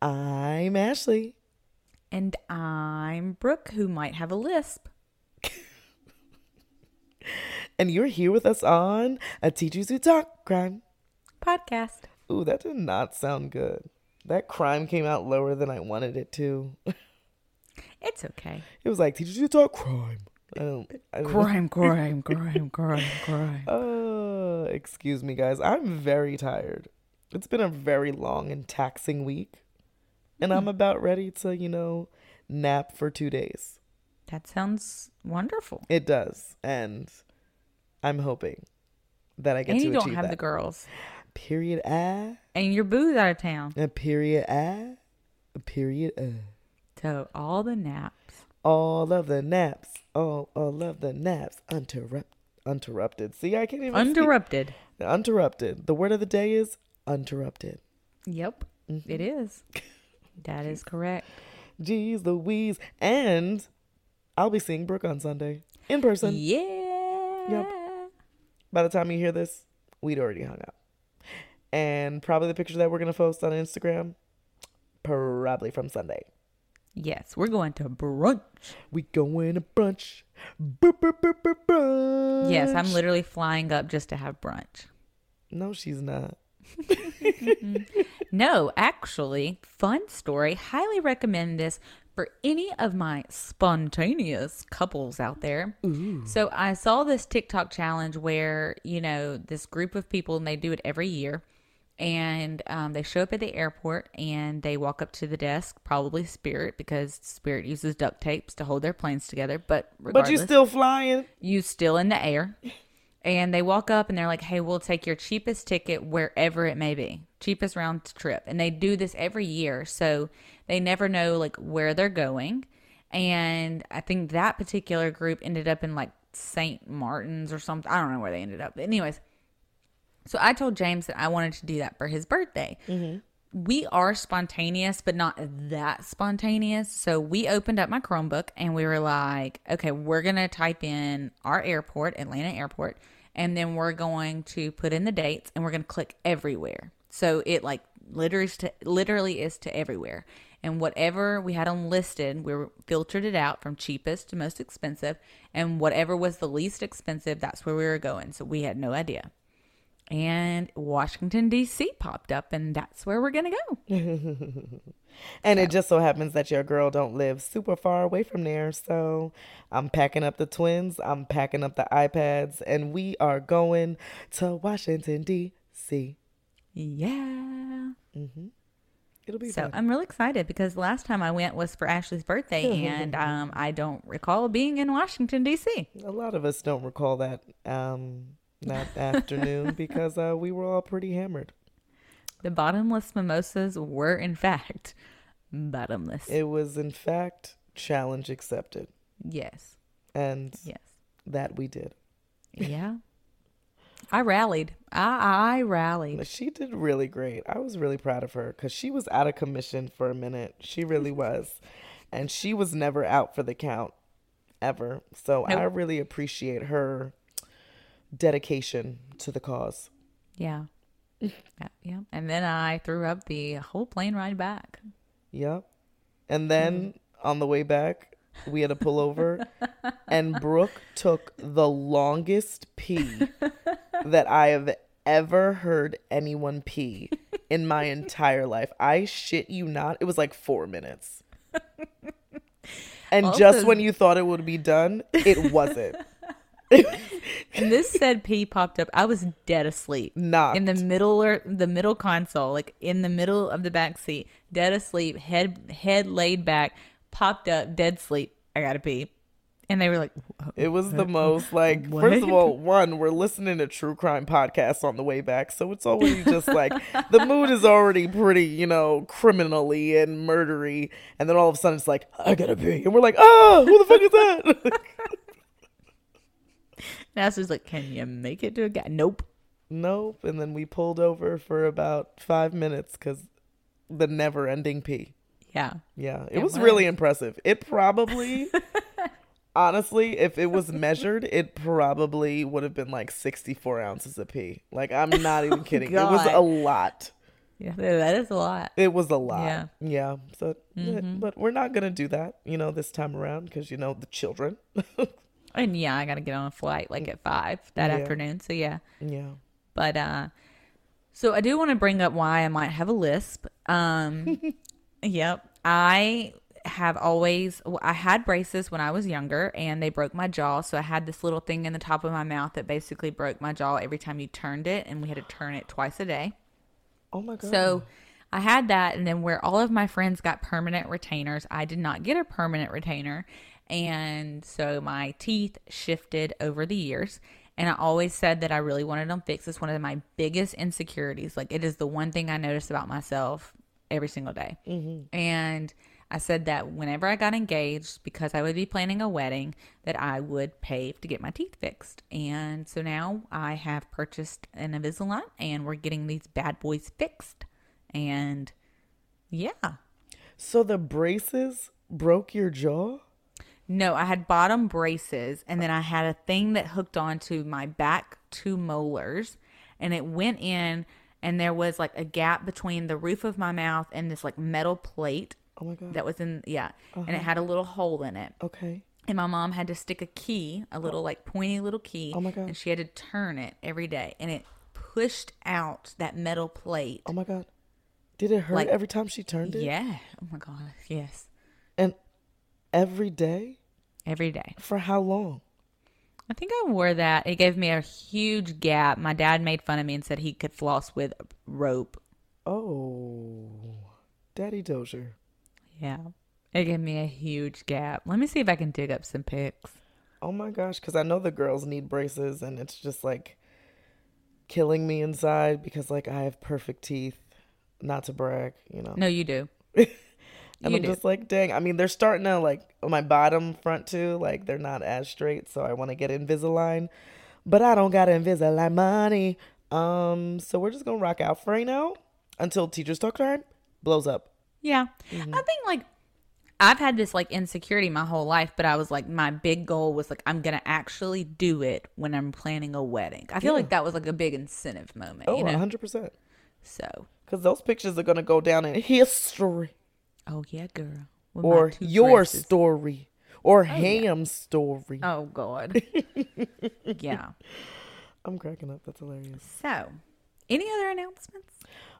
I'm Ashley. And I'm Brooke, who might have a lisp. And you're here with us on A Teachers Who Talk Crime Podcast. Ooh, that did not sound good. That crime came out lower than I wanted it to. It's okay. It was like, Teachers Who Talk Crime. I don't Crime. Excuse me, guys. I'm very tired. It's been a very long and taxing week. And I'm about ready to, nap for 2 days. That sounds wonderful. It does. And I'm hoping that I get to achieve that. And you don't have the girls. Period. And your boo's out of town. A period. A period. So all the naps. All of the naps. All of the naps. Interrupted. See, I can't even Uninterrupted. speak. Uninterrupted. The word of the day is uninterrupted. Yep, It is. That is correct. Jeez Louise. And I'll be seeing Brooke on Sunday. In person. Yeah. Yep. By the time you hear this, we'd already hung out. And probably the picture that we're going to post on Instagram, probably from Sunday. Yes, we're going to brunch. We going to brunch. Brunch. Yes, I'm literally flying up just to have brunch. No, she's not. No, actually, fun story. Highly recommend this for any of my spontaneous couples out there. Ooh. So I saw this TikTok challenge where, this group of people, and they do it every year. And they show up at the airport and they walk up to the desk, probably Spirit, because Spirit uses duct tapes to hold their planes together. But regardless, But you still flying. you still in the air. And they walk up and they're like, hey, we'll take your cheapest ticket wherever it may be. Cheapest round trip. And they do this every year. So they never know like where they're going. And I think that particular group ended up in like St. Martin's or something. I don't know where they ended up. But anyways. So I told James that I wanted to do that for his birthday. Mm-hmm. We are spontaneous, but not that spontaneous. So we opened up my Chromebook and we were like, okay, we're going to type in our airport, Atlanta Airport, and then we're going to put in the dates and we're going to click everywhere. So it like literally is to everywhere. And whatever we had on listed, we filtered it out from cheapest to most expensive. And whatever was the least expensive, that's where we were going. So we had no idea. And Washington, D.C. popped up, and that's where we're going to go. And it just so happens that your girl don't live super far away from there. So I'm packing up the twins. I'm packing up the iPads. And we are going to Washington, D.C. Yeah. Mm-hmm. It'll be so fun. I'm really excited because the last time I went was for Ashley's birthday, and I don't recall being in Washington, D.C. A lot of us don't recall that afternoon because we were all pretty hammered. The bottomless mimosas were, in fact, bottomless. It was, in fact, challenge accepted. Yes. And yes, that we did. Yeah. I rallied. I rallied. She did really great. I was really proud of her because she was out of commission for a minute. She really was. And she was never out for the count, ever. So Nope. I really appreciate her dedication to the cause. Yeah. Yeah. And then I threw up the whole plane ride back. Yep. And then on the way back, we had to pull over and Brooke took the longest pee that I have ever heard anyone pee in my entire life. I shit you not. It was like 4 minutes. And Also, just when you thought it would be done, it wasn't. And this said pee popped up. I was dead asleep. Knocked. In the middle console, like in the middle of the back seat, dead asleep, head laid back, popped up, dead sleep. I gotta pee. And they were like, it was the most like, What? first of all, we're listening to true crime podcasts on the way back. So it's already just like, the mood is already pretty, criminally and murdery. And then all of a sudden it's like, I gotta pee. And we're like, oh, who the fuck is that? Nasa's like, can you make it to a guy? Nope. Nope. And then we pulled over for about 5 minutes because the never ending pee. Yeah. Yeah. It was really impressive. It probably, honestly, if it was measured, it probably would have been like 64 ounces of pee. Like, I'm not even kidding. It was God. a lot. Yeah, that is a lot. It was a lot. Yeah. Yeah. So, but we're not going to do that, this time around because, the children. And yeah, I got to get on a flight like at 5 that Yeah. afternoon. So yeah. Yeah. But so I do want to bring up why I might have a lisp. Yep. I had braces when I was younger and they broke my jaw. So I had this little thing in the top of my mouth that basically broke my jaw every time you turned it, and we had to turn it twice a day. Oh my God. So I had that, and then where all of my friends got permanent retainers, I did not get a permanent retainer. And so my teeth shifted over the years. And I always said that I really wanted them fixed. It's one of my biggest insecurities. Like, it is the one thing I notice about myself every single day. And I said that whenever I got engaged, because I would be planning a wedding, that I would pay to get my teeth fixed. And so now I have purchased an Invisalign, and we're getting these bad boys fixed. And yeah. So the braces broke your jaw? No, I had bottom braces, and then I had a thing that hooked onto my back 2 molars, and it went in, and there was like a gap between the roof of my mouth and this like metal plate. Oh my God. That was in, yeah. And it had a little hole in it. Okay. And my mom had to stick a key, a little like pointy little key. Oh my God. And she had to turn it every day. And it pushed out that metal plate. Oh my God. Did it hurt Like- every time she turned it? Yeah. Oh my God. Yes. And every day? Every day. For how long? I think I wore that. It gave me a huge gap. My dad made fun of me and said he could floss with rope. Oh, Daddy Dozier. Yeah. It gave me a huge gap. Let me see if I can dig up some pics. Oh my gosh, because I know the girls need braces and it's just like killing me inside because like I have perfect teeth. Not to brag, No, you do. And I'm just like, dang. I mean, they're starting to like my bottom front too. Like they're not as straight, so I want to get Invisalign, but I don't got Invisalign money. So we're just gonna rock out for right now until Teachers Talk Time blows up. Yeah. I think like I've had this like insecurity my whole life, but I was like, my big goal was like, I'm going to actually do it when I'm planning a wedding. I feel like that was like a big incentive moment. Oh, you know? 100%. So. Because those pictures are gonna go down in history. Oh yeah, girl. With my Or 2 your dresses. story. Or Ham's story. Oh God. Yeah. I'm cracking up. That's hilarious. So, any other announcements?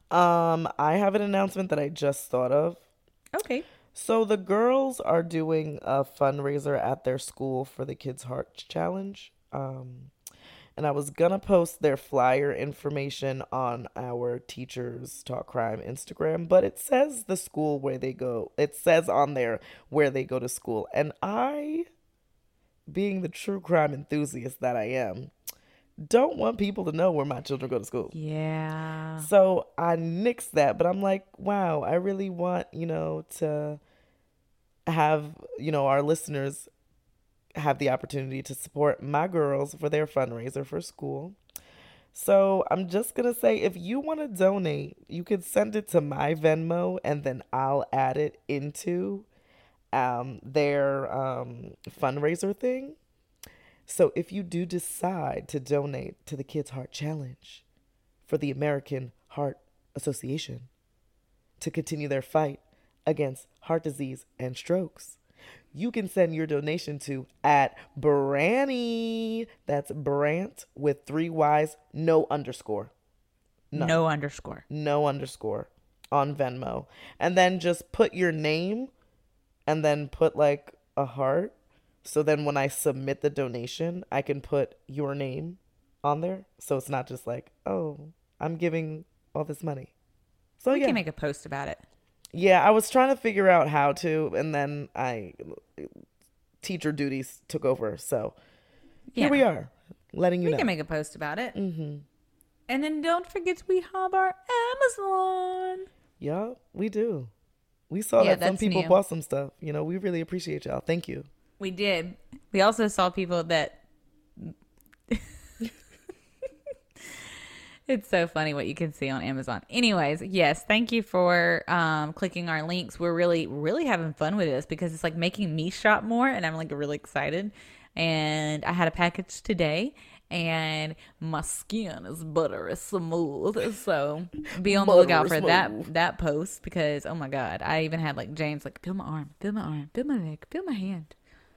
I have an announcement that I just thought of. Okay. So the girls are doing a fundraiser at their school for the Kids Heart Challenge. And I was gonna post their flyer information on our Teachers Talk Crime Instagram, but it says the school where they go. It says on there where they go to school. And I, being the true crime enthusiast that I am, don't want people to know where my children go to school. Yeah. So I nixed that, but I'm like, wow, I really want, to have, our listeners have the opportunity to support my girls for their fundraiser for school. So I'm just going to say, if you want to donate, you can send it to my Venmo and then I'll add it into their fundraiser thing. So if you do decide to donate to the Kids Heart Challenge for the American Heart Association to continue their fight against heart disease and strokes, you can send your donation to @Branny. That's Brant with 3 Y's, no underscore. None. No underscore. No underscore on Venmo. And then just put your name and then put like a heart. So then when I submit the donation, I can put your name on there. So it's not just like, oh, I'm giving all this money. So We yeah. can make a post about it. Yeah, I was trying to figure out how to, and then teacher duties took over. So here we are, letting you We know. can make a post about it. Mm-hmm. And then don't forget we have our Amazon. Yeah, we do. We saw Yeah, that some that's people new. bought some stuff. We really appreciate y'all. Thank you. We did. We also saw people that... It's so funny what you can see on Amazon. Anyways, yes, thank you for clicking our links. We're really, really having fun with this because it's like making me shop more, and I'm like really excited. And I had a package today, and my skin is buttery smooth. So be on the lookout for that post, because oh my god, I even had like James like, feel my arm, feel my leg, feel my hand.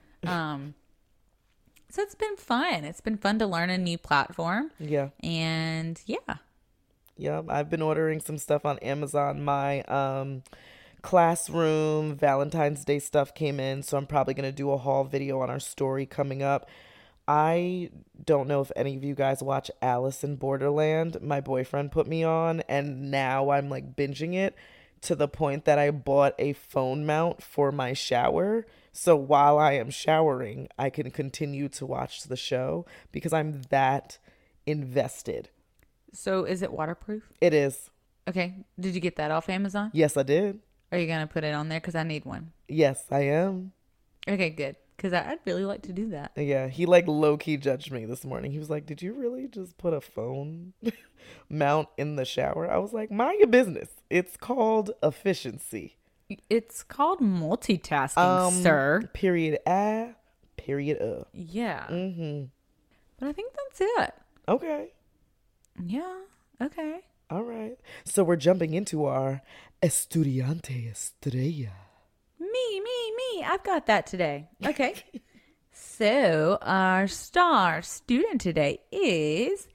So it's been fun. It's been fun to learn a new platform. Yeah. And yeah. Yeah, I've been ordering some stuff on Amazon. My classroom Valentine's Day stuff came in, so I'm probably going to do a haul video on our story coming up. I don't know if any of you guys watch Alice in Borderland. My boyfriend put me on, and now I'm like binging it to the point that I bought a phone mount for my shower. So while I am showering, I can continue to watch the show because I'm that invested. So is it waterproof? It is. Okay. Did you get that off Amazon? Yes, I did. Are you going to put it on there? Because I need one. Yes, I am. Okay, good. Because I'd really like to do that. Yeah, he like low-key judged me this morning. He was like, did you really just put a phone mount in the shower? I was like, mind your business. It's called efficiency. It's called multitasking, sir. Period. Period. Yeah. Mm-hmm. But I think that's it. Okay. Yeah. Okay. All right. So we're jumping into our Estudiante Estrella. Me. I've got that today. Okay. So our star student today is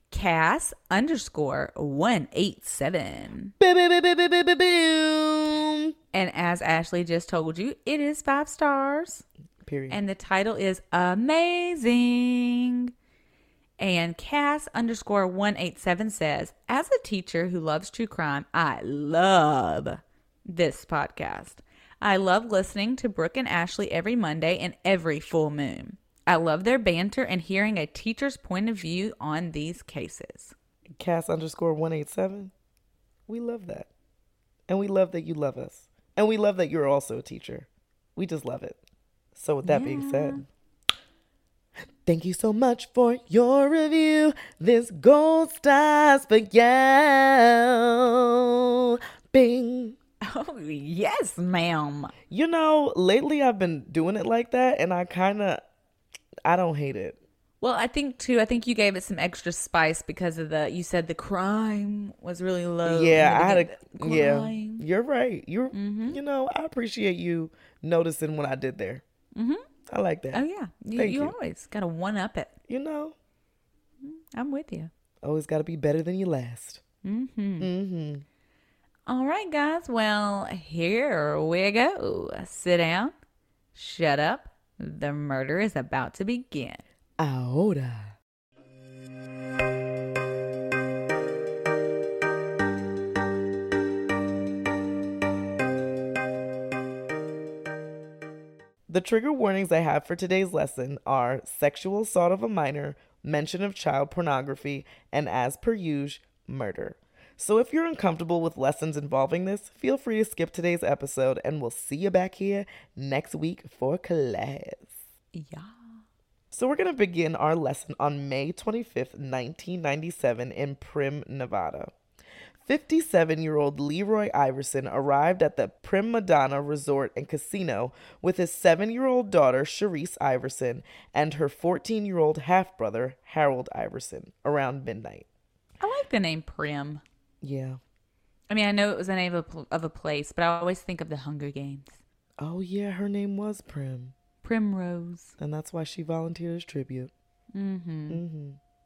Cass_187. Boom. And as Ashley just told you, it is 5 stars. Period. And the title is amazing. And Cass_187 says, as a teacher who loves true crime, I love this podcast. I love listening to Brooke and Ashley every Monday and every full moon. I love their banter and hearing a teacher's point of view on these cases. Cass_187. We love that. And we love that you love us. And we love that you're also a teacher. We just love it. So with that being said, thank you so much for your review. This gold stars for you. Bing. Oh, yes, ma'am. You know, lately I've been doing it like that, and I don't hate it. Well, I think you gave it some extra spice because of you said the crime was really low. Yeah, you're right. You know, I appreciate you noticing what I did there. Mm-hmm. I like that. Oh, yeah. You always got to one-up it. You know. I'm with you. Always got to be better than you last. Mm-hmm. Mm-hmm. All right, guys. Well, here we go. Sit down. Shut up. The murder is about to begin. Ahora. The trigger warnings I have for today's lesson are sexual assault of a minor, mention of child pornography, and as per usual, murder. So if you're uncomfortable with lessons involving this, feel free to skip today's episode, and we'll see you back here next week for class. Yeah. So we're going to begin our lesson on May 25th, 1997 in Primm, Nevada. 57-year-old Leroy Iverson arrived at the Prima Donna Resort and Casino with his 7-year-old daughter, Sharice Iverson, and her 14-year-old half-brother, Harold Iverson, around midnight. I like the name Prim. Yeah. I mean, I know it was the name of a place, but I always think of the Hunger Games. Oh, yeah, her name was Prim. Primrose. And that's why she volunteered as tribute. Mm-hmm. Mm-hmm.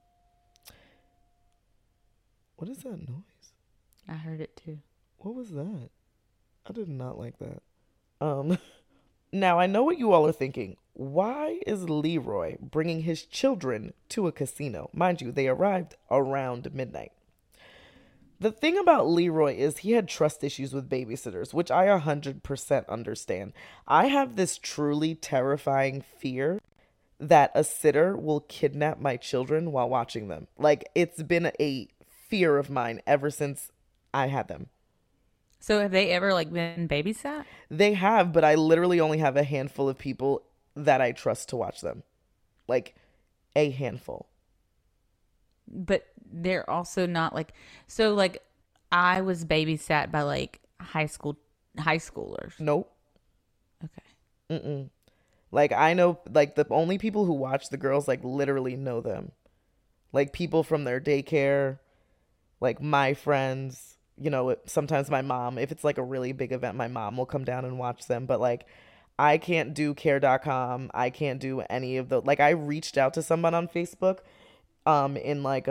What is that noise? I heard it too. What was that? I did not like that. Now, I know what you all are thinking. Why is Leroy bringing his children to a casino? Mind you, they arrived around midnight. The thing about Leroy is he had trust issues with babysitters, which I 100% understand. I have this truly terrifying fear that a sitter will kidnap my children while watching them. Like, it's been a fear of mine ever since I had them. So have they ever been babysat? They have, but I literally only have a handful of people that I trust to watch them. Like, a handful. But they're also not I was babysat by high schoolers. Nope. Okay. Mm-mm. I know, the only people who watch the girls, literally know them. Like people from their daycare, like my friends, sometimes my mom, if it's like a really big event, my mom will come down and watch them. But like I can't do care.com. I can't do any of the, like I reached out to someone on Facebook in like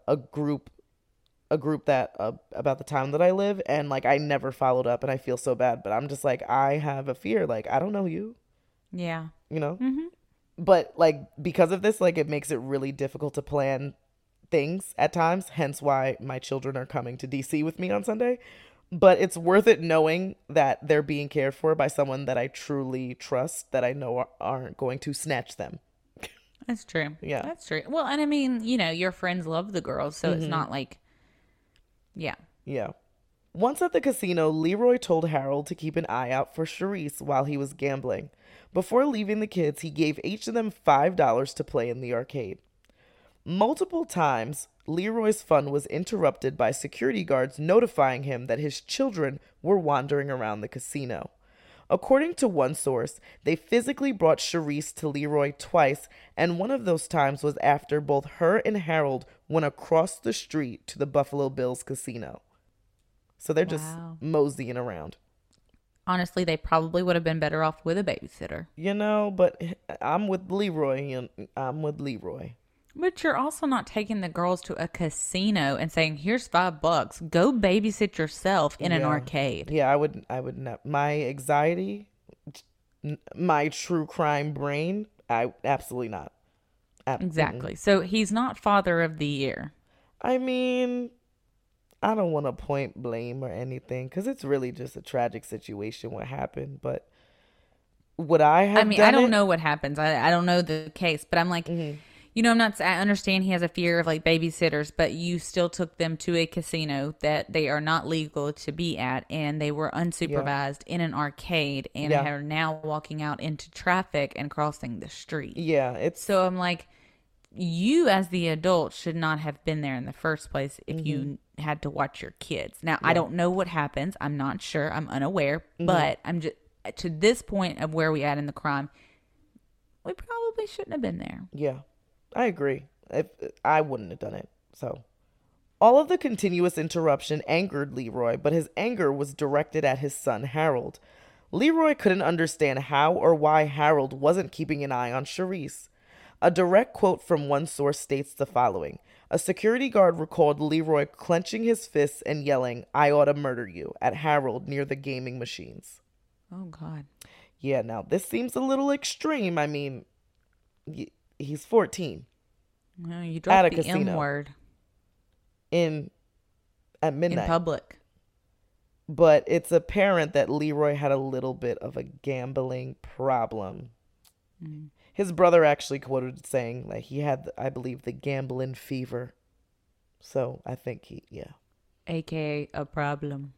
a group that about the town that I live, and like I never followed up, and I feel so bad, but I'm just like, I have a fear, like I don't know you, Yeah. you know Mm-hmm. but like because of this, like it makes it really difficult to plan things at times, hence why my children are coming to DC with me on Sunday. But it's worth it knowing that they're being cared for by someone that I truly trust, that I know aren't going to snatch them. That's true. Yeah. That's true. Well, and I mean, your friends love the girls, so it's not like, yeah. Yeah. Once at the casino, Leroy told Harold to keep an eye out for Charisse while he was gambling. Before leaving the kids, he gave each of them $5 to play in the arcade. Multiple times, Leroy's fun was interrupted by security guards notifying him that his children were wandering around the casino. According to one source, they physically brought Charisse to Leroy twice, and one of those times was after both her and Harold went across the street to the Buffalo Bills casino. So they're just Wow. moseying around. Honestly, they probably would have been better off with a babysitter. But I'm with Leroy. I'm with Leroy. But you're also not taking the girls to a casino and saying, "Here's $5. Go babysit yourself in an Yeah. arcade." Yeah, I would not. My anxiety, my true crime brain, I absolutely not. Exactly. So he's not father of the year. I mean, I don't want to point blame or anything because it's really just a tragic situation what happened. But would I have I mean, done I don't it? know what happens. I don't know the case, but I'm like, I understand he has a fear of like babysitters, but you still took them to a casino that they are not legal to be at, and they were unsupervised in an arcade and Yeah. are now walking out into traffic and crossing the street. Yeah, it's So I'm like, you as the adult should not have been there in the first place if you had to watch your kids. Now, I don't know what happens. I'm not sure. I'm unaware, but I'm just to this point of where we at in the crime, we probably shouldn't have been there. yeah. I agree. If I wouldn't have done it. So all of the continuous interruption angered Leroy, but his anger was directed at his son Harold. Leroy couldn't understand how or why Harold wasn't keeping an eye on Charisse. A direct quote from one source states the following. A security guard recalled Leroy clenching his fists and yelling, "I ought to murder you," at Harold near the gaming machines. Oh God. Yeah, now this seems a little extreme. I mean, he's 14 No, you At dropped a the casino. M word at in midnight. public. But it's apparent that Leroy had a little bit of a gambling problem. His brother actually quoted saying that he had, I believe, the gambling fever. So I think AKA a problem.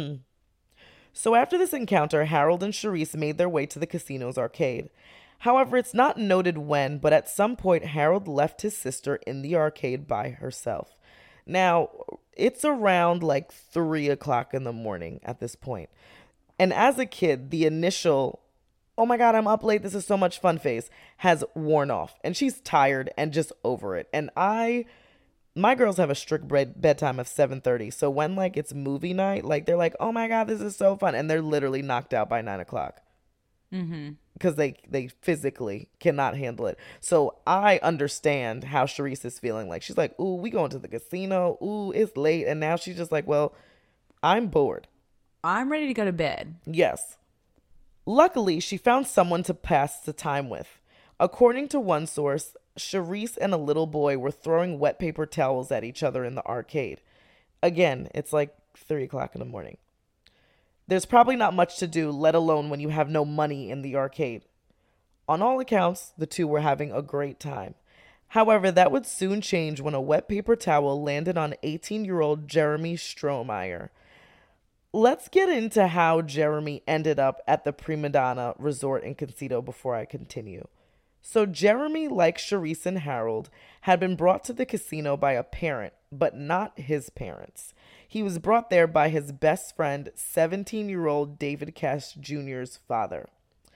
So after this encounter, Harold and Charisse made their way to the casino's arcade. However, it's not noted when, but at some point, Harold left his sister in the arcade by herself. Now, it's around like 3 o'clock in the morning at this point. And as a kid, the initial, "oh my God, I'm up late, this is so much fun" phase has worn off. And she's tired and just over it. And my girls have a strict bedtime of 7:30. So when like it's movie night, like they're like, "oh my God, this is so fun." And they're literally knocked out by 9 o'clock. Because they physically cannot handle it. So I understand how Charisse is feeling. Like she's like, "ooh, we going to the casino. Ooh, it's late." And now she's just like, "well, I'm bored." I'm ready to go to bed. Yes. Luckily, she found someone to pass the time with. According to one source, Charisse and a little boy were throwing wet paper towels at each other in the arcade. Again, it's like 3 o'clock in the morning. There's probably not much to do, let alone when you have no money in the arcade. On all accounts, the two were having a great time. However, that would soon change when a wet paper towel landed on 18-year-old Jeremy Strohmeyer. Let's get into how Jeremy ended up at the Prima Donna Resort in Concito before I continue. So Jeremy, like Charisse and Harold, had been brought to the casino by a parent, but not his parents. He was brought there by his best friend, 17-year-old David Cash Jr.'s father.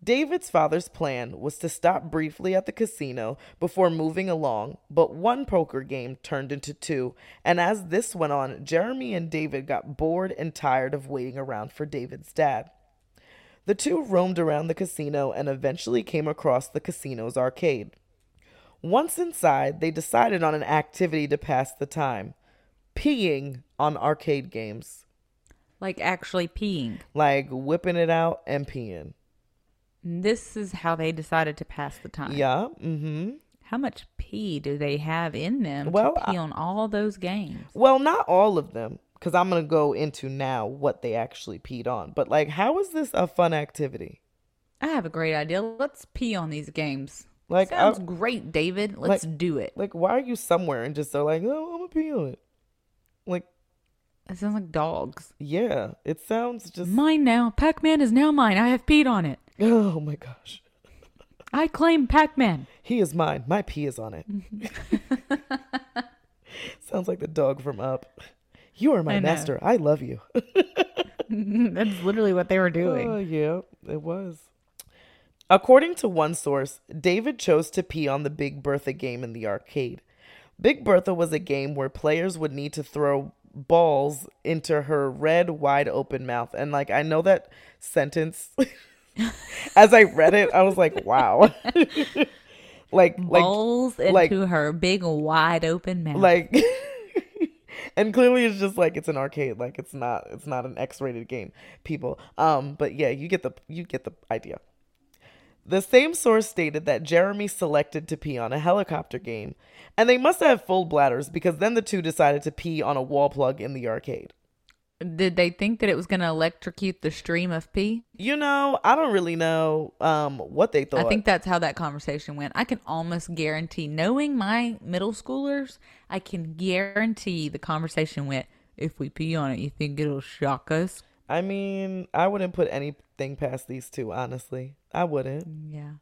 David's father's plan was to stop briefly at the casino before moving along, but one poker game turned into two, and as this went on, Jeremy and David got bored and tired of waiting around for David's dad. The two roamed around the casino and eventually came across the casino's arcade. Once inside, they decided on an activity to pass the time: peeing on arcade games. Like actually peeing. Like whipping it out and peeing. This is how they decided to pass the time. Yeah, mm-hmm. How much pee do they have in them Well, to pee on all those games? Well, not all of them, because I'm going to go into now what they actually peed on. But, like, how is this a fun activity? I have a great idea. Let's pee on these games. Like, Sounds great, David. Let's do it. Like, why are you somewhere and just are like, oh, I'm going to pee on it? Like, It sounds like dogs. yeah, it sounds just... Mine now. Pac-Man is now mine. I have peed on it. Oh, my gosh. I claim Pac-Man. He is mine. My pee is on it. Sounds like the dog from Up. You are my master. I love you. That's literally what they were doing. Oh, yeah, it was. According to one source, David chose to pee on the Big Bertha game in the arcade. Big Bertha was a game where players would need to throw balls into her red, wide open mouth. And, like, I know that sentence... As I read it, I was like, wow. Balls into her big wide open mouth. Like and clearly it's just like it's an arcade, like it's not an X-rated game, people. But yeah, you get the idea. The same source stated that Jeremy selected to pee on a helicopter game, and they must have full bladders because then the two decided to pee on a wall plug in the arcade. Did they think that it was going to electrocute the stream of pee? You know, I don't really know what they thought. I think that's how that conversation went. I can almost guarantee, knowing my middle schoolers, I can guarantee the conversation went, if we pee on it, you think it'll shock us? I mean, I wouldn't put anything past these two, honestly. I wouldn't. Yeah.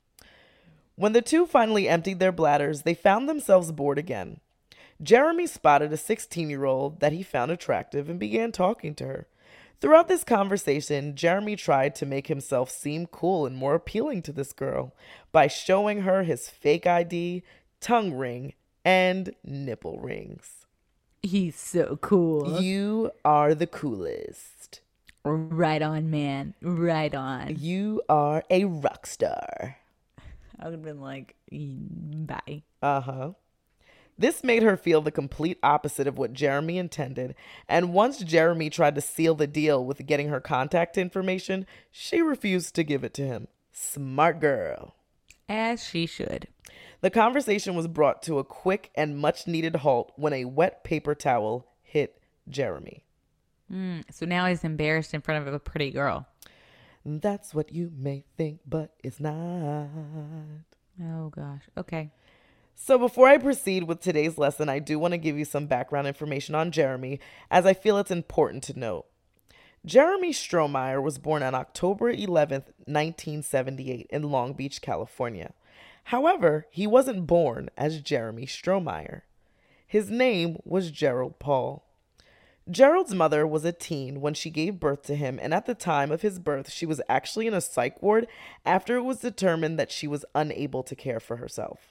When the two finally emptied their bladders, they found themselves bored again. Jeremy spotted a 16-year-old that he found attractive and began talking to her. Throughout this conversation, Jeremy tried to make himself seem cool and more appealing to this girl by showing her his fake ID, tongue ring, and nipple rings. He's so cool. You are the coolest. Right on, man. Right on. You are a rock star. I would have been like, bye. Uh-huh. This made her feel the complete opposite of what Jeremy intended, and once Jeremy tried to seal the deal with getting her contact information, she refused to give it to him. Smart girl. As she should. The conversation was brought to a quick and much-needed halt when a wet paper towel hit Jeremy. So now he's embarrassed in front of a pretty girl. That's what you may think, but it's not. Oh, gosh. Okay. So before I proceed with today's lesson, I do want to give you some background information on Jeremy, as I feel it's important to note. Jeremy Strohmeyer was born on October 11th, 1978 in Long Beach, California. However, he wasn't born as Jeremy Strohmeyer. His name was Gerald Paul. Gerald's mother was a teen when she gave birth to him, and at the time of his birth, she was actually in a psych ward after it was determined that she was unable to care for herself.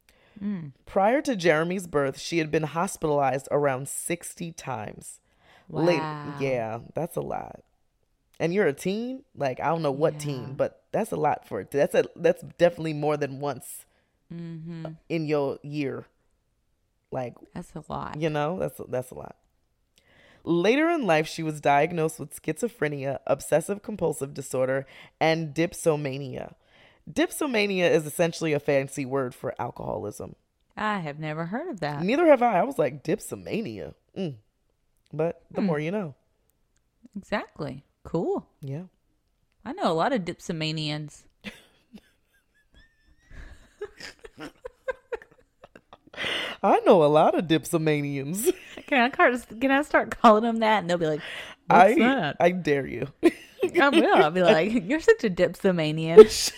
Prior to Jeremy's birth, she had been hospitalized around 60 times. Wow. Yeah, that's a lot. And you're a teen? Like, I don't know what teen, but that's a lot for it. That's definitely more than once in your year. Like, that's a lot. You know, that's a lot. Later in life, she was diagnosed with schizophrenia, obsessive compulsive disorder, and dipsomania. Dipsomania is essentially a fancy word for alcoholism. I have never heard of that. Neither have I. I was like, dipsomania. But the more you know. Exactly. Cool. Yeah. I know a lot of dipsomanians. I know a lot of dipsomanians. Can I start calling them that? And they'll be like, what's that? I dare you. I will. I'll be like, you're such a dipsomanian.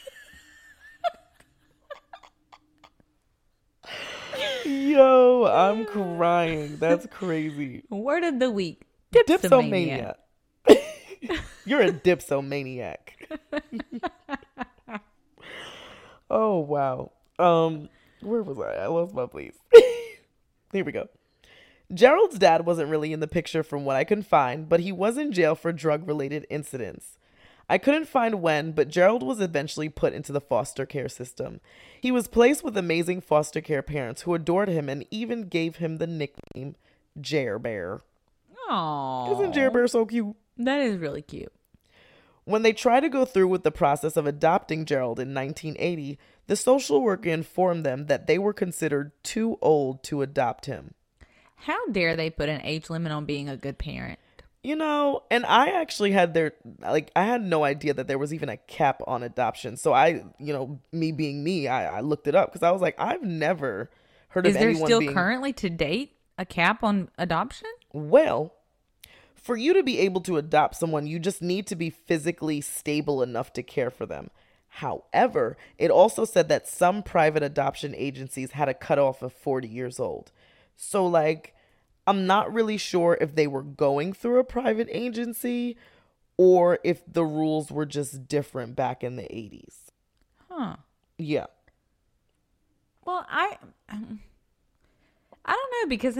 Yo, I'm crying. That's crazy. Word of the week. Dipsomania. You're a dipsomaniac. Oh, wow. Where was I? I lost my place. Here we go. Gerald's dad wasn't really in the picture from what I can find, but he was in jail for drug-related incidents. I couldn't find when, but Gerald was eventually put into the foster care system. He was placed with amazing foster care parents who adored him and even gave him the nickname Jer Bear. Aww. Isn't Jer Bear so cute? That is really cute. When they tried to go through with the process of adopting Gerald in 1980, the social worker informed them that they were considered too old to adopt him. How dare they put an age limit on being a good parent? You know, and I actually had I had no idea that there was even a cap on adoption. So me being me, I looked it up because I was like, I've never heard of anyone being... Is there still currently to date a cap on adoption? Well, for you to be able to adopt someone, you just need to be physically stable enough to care for them. However, it also said that some private adoption agencies had a cutoff of 40 years old. So, I'm not really sure if they were going through a private agency or if the rules were just different back in the 80s. Huh. Yeah. Well, I don't know because,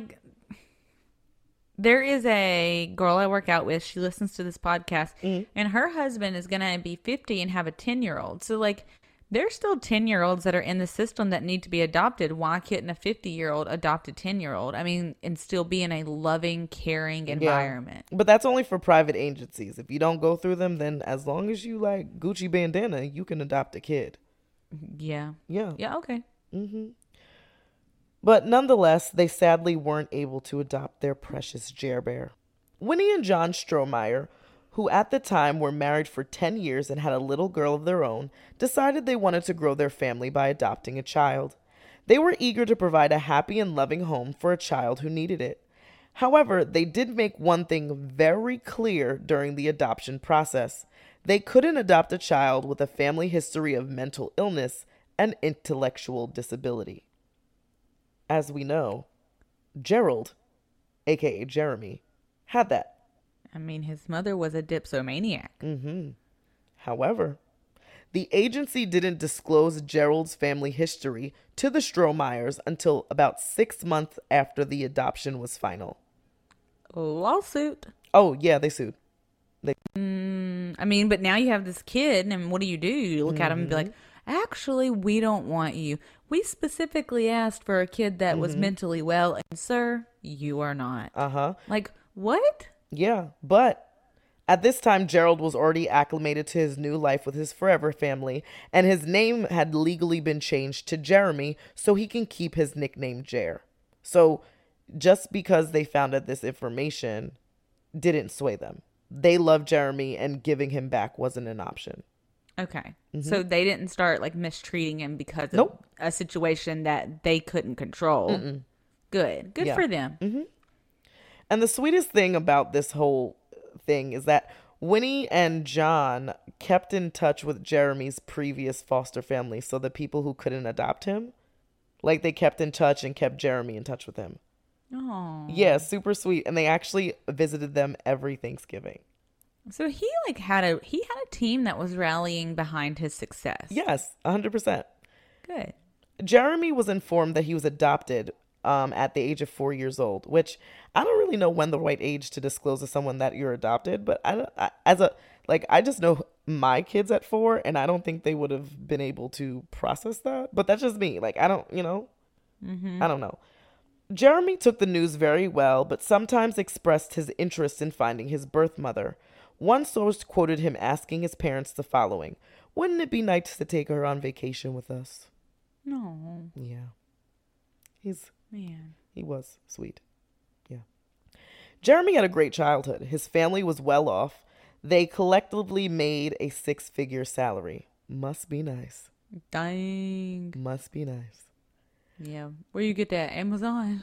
there is a girl I work out with. She listens to this podcast, and her husband is going to be 50 and have a 10-year-old. So, there's still 10-year-olds that are in the system that need to be adopted. Why couldn't a 50-year-old adopt a 10-year-old? And still be in a loving, caring environment. Yeah. But that's only for private agencies. If you don't go through them, then as long as you like Gucci bandana, you can adopt a kid. Yeah. Yeah. Yeah, okay. Mm-hmm. But nonetheless, they sadly weren't able to adopt their precious Jer Bear. Winnie and John Strohmeyer, who at the time were married for 10 years and had a little girl of their own, decided they wanted to grow their family by adopting a child. They were eager to provide a happy and loving home for a child who needed it. However, they did make one thing very clear during the adoption process. They couldn't adopt a child with a family history of mental illness and intellectual disability. As we know, Gerald, aka Jeremy, had that. His mother was a dipsomaniac. Mm-hmm. However, the agency didn't disclose Gerald's family history to the Strohmeyers until about 6 months after the adoption was final. Lawsuit. Oh, yeah, they sued. But now you have this kid, and what do? You look at him and be like, actually, we don't want you. We specifically asked for a kid that was mentally well, and sir, you are not. Uh-huh. What? Yeah, but at this time, Gerald was already acclimated to his new life with his forever family, and his name had legally been changed to Jeremy so he can keep his nickname Jer. So just because they found out this information didn't sway them. They loved Jeremy, and giving him back wasn't an option. Okay. So they didn't start mistreating him because of a situation that they couldn't control. Good for them. And the sweetest thing about this whole thing is that Winnie and John kept in touch with Jeremy's previous foster family, so the people who couldn't adopt him, they kept in touch and kept Jeremy in touch with him. Oh. Yeah, super sweet. And they actually visited them every Thanksgiving. So he had a team that was rallying behind his success. Yes, 100%. Good. Jeremy was informed that he was adopted at the age of 4 years old, which I don't really know when the right age to disclose to someone that you're adopted, but I just know my kids at 4, and I don't think they would have been able to process that. But that's just me. I don't, I don't know. Jeremy took the news very well, but sometimes expressed his interest in finding his birth mother. One source quoted him asking his parents the following: "Wouldn't it be nice to take her on vacation with us?" No. Yeah. Man. He was sweet. Yeah. Jeremy had a great childhood. His family was well off. They collectively made a 6-figure salary. Must be nice. Dang. Must be nice. Yeah. Where you get that? Amazon?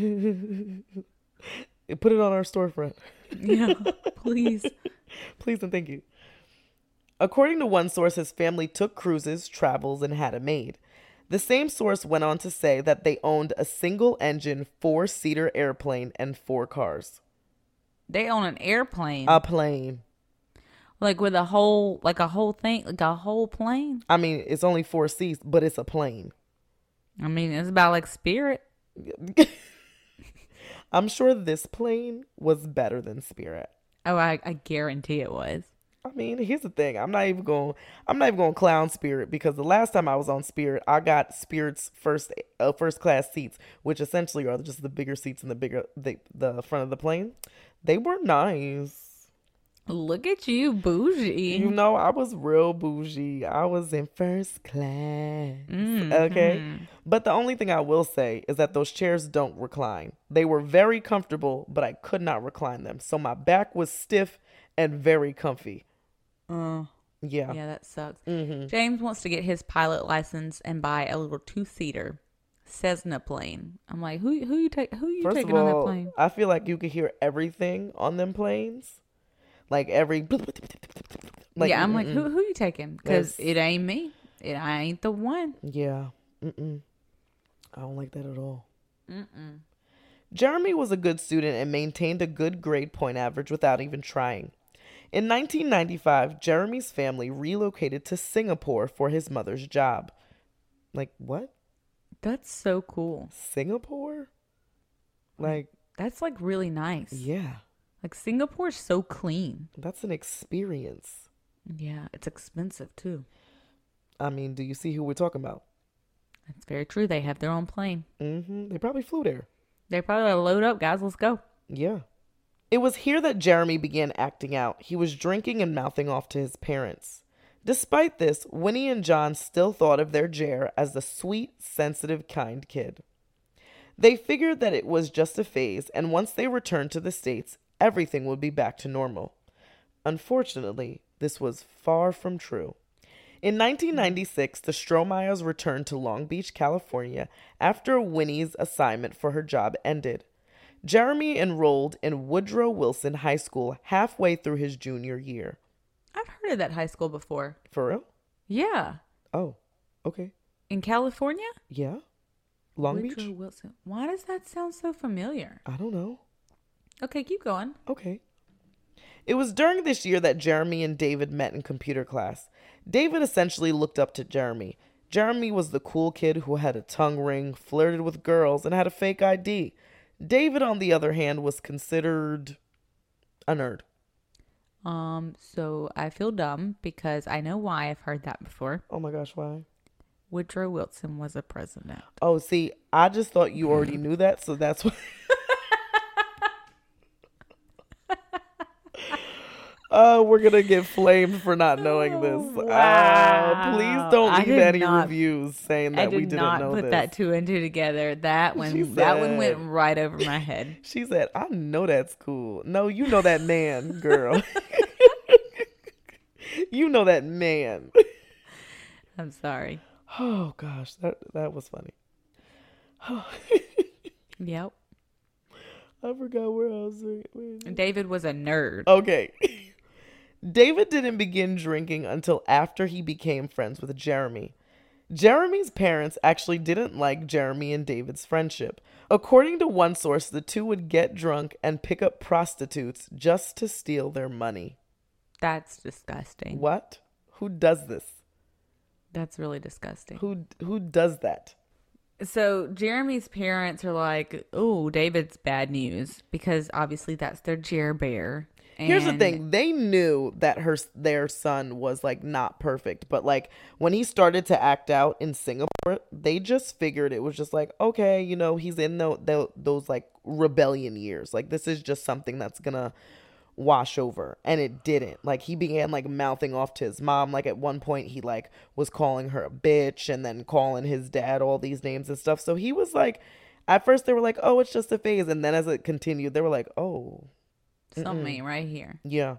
Put it on our storefront. Yeah, please. Please and thank you. According to one source, his family took cruises, travels, and had a maid. The same source went on to say that they owned a single-engine 4-seater airplane and 4 cars. They own an airplane? A plane. Like with like a whole thing, like a whole plane. I mean, it's only 4 seats, but it's a plane. I mean, it's about like Spirit. I'm sure this plane was better than Spirit. Oh, I guarantee it was. I mean, here's the thing. I'm not even going to clown Spirit, because the last time I was on Spirit, I got Spirit's first class seats, which essentially are just the bigger seats in the front of the plane. They were nice. Look at you, bougie. You know, I was real bougie. I was in first class. Okay. But the only thing I will say is that those chairs don't recline. They were very comfortable, but I could not recline them. So my back was stiff and very comfy. Yeah. Yeah, that sucks. James wants to get his pilot license and buy a little 2-seater Cessna plane. I'm like, who you taking on that plane? I feel like you could hear everything on them planes. Like every yeah, I'm like, who you taking? Because it ain't me. I ain't the one. Yeah. I don't like that at all. Jeremy was a good student and maintained a good grade point average without even trying. In 1995, Jeremy's family relocated to Singapore for his mother's job. Like, what? That's so cool. Singapore? Like, that's like really nice. Yeah. Like Singapore's so clean. That's an experience. Yeah, it's expensive too. I mean, do you see who we're talking about? That's very true. They have their own plane. They probably flew there. They probably load up, guys. Let's go. Yeah. It was here that Jeremy began acting out. He was drinking and mouthing off to his parents. Despite this, Winnie and John still thought of their Jer as the sweet, sensitive, kind kid. They figured that it was just a phase, and once they returned to the States, everything would be back to normal. Unfortunately, this was far from true. In 1996, the Stromeyers returned to Long Beach, California, after Winnie's assignment for her job ended. Jeremy enrolled in Woodrow Wilson High School halfway through his junior year. I've heard of that high school before. For real? Yeah. Oh, okay. In California? Yeah. Long Woodrow Beach? Wilson. Why does that sound so familiar? I don't know. Okay, keep going. Okay. It was during this year that Jeremy and David met in computer class. David essentially looked up to Jeremy. Jeremy was the cool kid who had a tongue ring, flirted with girls, and had a fake ID. David, on the other hand, was considered a nerd. So I feel dumb because I know why. I've heard that before. Oh my gosh, why? Woodrow Wilson was a president. Oh, see, I just thought you already knew that, so that's why. We're gonna get flamed for not knowing this. Wow. Please don't leave any reviews saying that we didn't know this. I did not put that 2 and 2 together. That one went right over my head. She said, "I know that's cool." No, you know that man, girl. You know that man. I'm sorry. Oh gosh, that was funny. Yep. I forgot where I was. David was a nerd. Okay. David didn't begin drinking until after he became friends with Jeremy. Jeremy's parents actually didn't like Jeremy and David's friendship. According to one source, the two would get drunk and pick up prostitutes just to steal their money. That's disgusting. What? Who does this? That's really disgusting. Who does that? So Jeremy's parents are like, "Oh, David's bad news," because obviously that's their Jer Bear. Here's the thing. They knew that their son was like not perfect. But like when he started to act out in Singapore, they just figured it was just like, okay, you know, he's in those like rebellion years. Like this is just something that's going to wash over. And it didn't. Like he began like mouthing off to his mom. Like at one point he like was calling her a bitch and then calling his dad all these names and stuff. So he was like, at first they were like, oh, it's just a phase. And then as it continued, they were like, oh. Something right here. Yeah.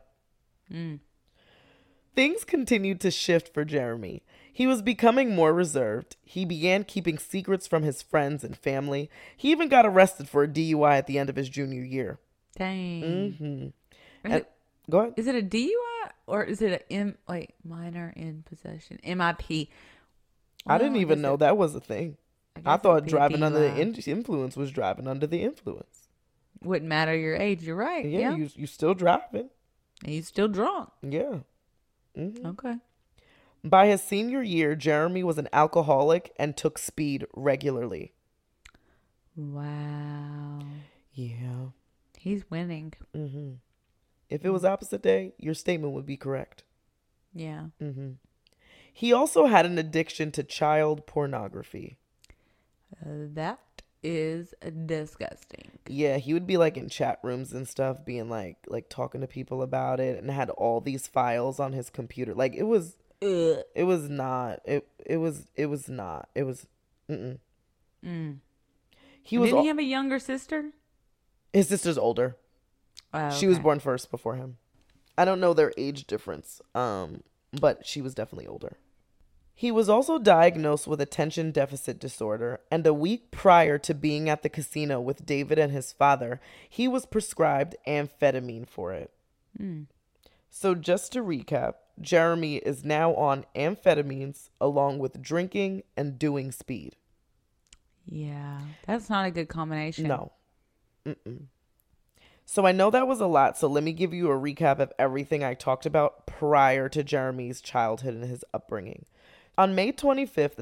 Things continued to shift for Jeremy. He was becoming more reserved. He began keeping secrets from his friends and family. He even got arrested for a DUI at the end of his junior year. Dang. Go ahead. Is it a DUI or is it minor in possession? MIP. I didn't even know that was a thing. I thought driving under the influence was driving under the influence. Wouldn't matter your age. You're right. Yeah. You still driving. He's still drunk. Yeah. Hmm. Okay. By his senior year, Jeremy was an alcoholic and took speed regularly. Wow. Yeah. He's winning. Hmm. If it was opposite day, your statement would be correct. Yeah. Hmm. He also had an addiction to child pornography. That is disgusting. Yeah, he would be like in chat rooms and stuff, being like talking to people about it, and had all these files on his computer. Like Ugh. it was not, it was not, it was, mm-mm. Mm. He was, Didn't he have a younger sister? his sister's older. Oh, She was okay. born first before him. I don't know their age difference, but she was definitely older. He was also diagnosed with attention deficit disorder, and a week prior to being at the casino with David and his father, he was prescribed amphetamine for it. Mm. So, just to recap, Jeremy is now on amphetamines along with drinking and doing speed. Yeah. That's not a good combination. No. Mm-mm. So, I know that was a lot, so let me give you a recap of everything I talked about prior to Jeremy's childhood and his upbringing. On May 25th,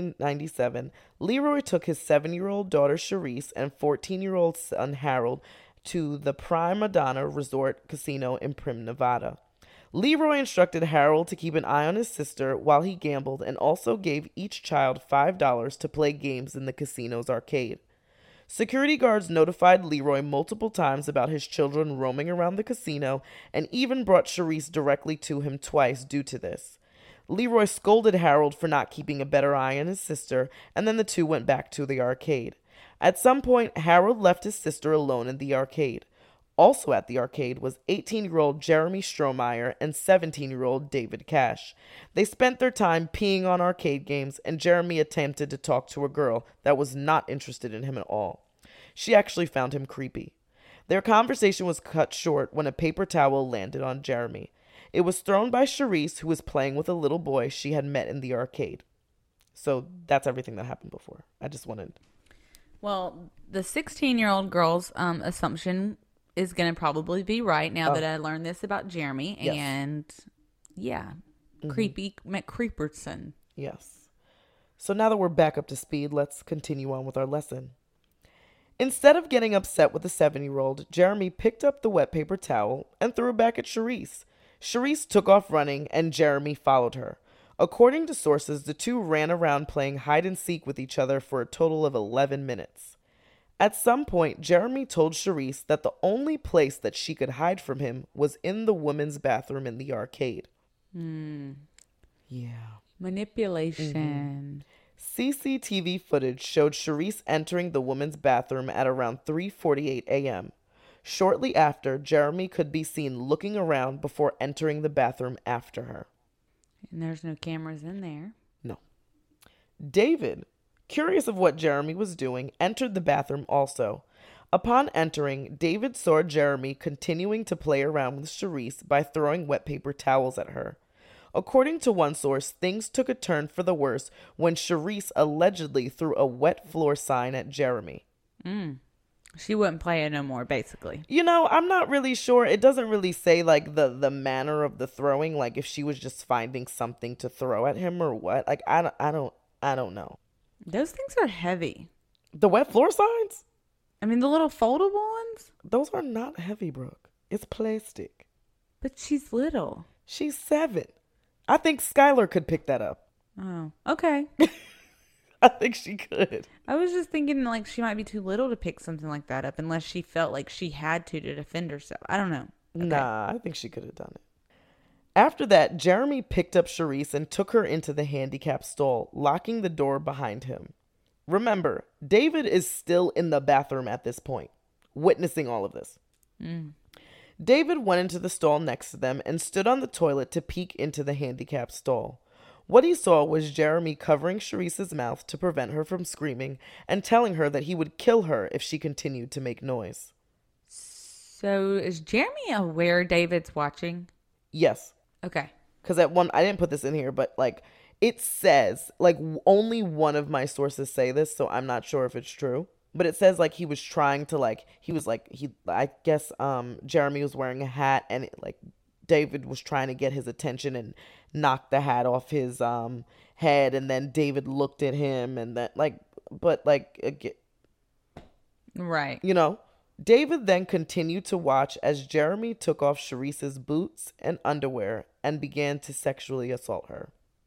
1997, Leroy took his 7-year-old daughter Charisse and 14-year-old son Harold to the Prima Donna Resort Casino in Primm, Nevada. Leroy instructed Harold to keep an eye on his sister while he gambled and also gave each child $5 to play games in the casino's arcade. Security guards notified Leroy multiple times about his children roaming around the casino and even brought Charisse directly to him twice due to this. Leroy scolded Harold for not keeping a better eye on his sister, and then the two went back to the arcade. At some point, Harold left his sister alone in the arcade. Also at the arcade was 18-year-old Jeremy Strohmeyer and 17-year-old David Cash. They spent their time peeing on arcade games, and Jeremy attempted to talk to a girl that was not interested in him at all. She actually found him creepy. Their conversation was cut short when a paper towel landed on Jeremy. It was thrown by Charisse, who was playing with a little boy she had met in the arcade. So that's everything that happened before. I just wanted... Well, the 16-year-old girl's assumption is going to probably be right now that I learned this about Jeremy. Yes. And yeah, creepy McCreeperson. Yes. So now that we're back up to speed, let's continue on with our lesson. Instead of getting upset with the 7-year-old, Jeremy picked up the wet paper towel and threw it back at Charisse. Charisse took off running, and Jeremy followed her. According to sources, the two ran around playing hide and seek with each other for a total of 11 minutes. At some point, Jeremy told Charisse that the only place that she could hide from him was in the women's bathroom in the arcade. Yeah. Manipulation. CCTV footage showed Charisse entering the women's bathroom at around 3:48 a.m. Shortly after, Jeremy could be seen looking around before entering the bathroom after her. And there's no cameras in there. No. David, curious of what Jeremy was doing, entered the bathroom also. Upon entering, David saw Jeremy continuing to play around with Charisse by throwing wet paper towels at her. According to one source, things took a turn for the worse when Charisse allegedly threw a wet floor sign at Jeremy. She wouldn't play it no more, basically. You know, I'm not really sure. It doesn't really say like the manner of the throwing, like if she was just finding something to throw at him or what. Like I don't know. Those things are heavy. The wet floor signs? I mean, the little foldable ones? Those are not heavy, Brooke. It's plastic. But she's little. She's 7. I think Skylar could pick that up. Oh, okay. I think she could. I was just thinking like she might be too little to pick something like that up unless she felt like she had to defend herself. I don't know. Okay. Nah, I think she could have done it. After that, Jeremy picked up Charisse and took her into the handicap stall, locking the door behind him. Remember, David is still in the bathroom at this point, witnessing all of this. David went into the stall next to them and stood on the toilet to peek into the handicap stall. What he saw was Jeremy covering Charisse's mouth to prevent her from screaming and telling her that he would kill her if she continued to make noise. So is Jeremy aware David's watching? Yes, Okay. because at one, I didn't put this in here, but like it says, like only one of my sources say this, so I'm not sure if it's true. But it says like he was trying to I guess Jeremy was wearing a hat and it, like David was trying to get his attention and knocked the hat off his head, and then David looked at him, and that Right. you know. David then continued to watch as Jeremy took off Sharice's boots and underwear and began to sexually assault her.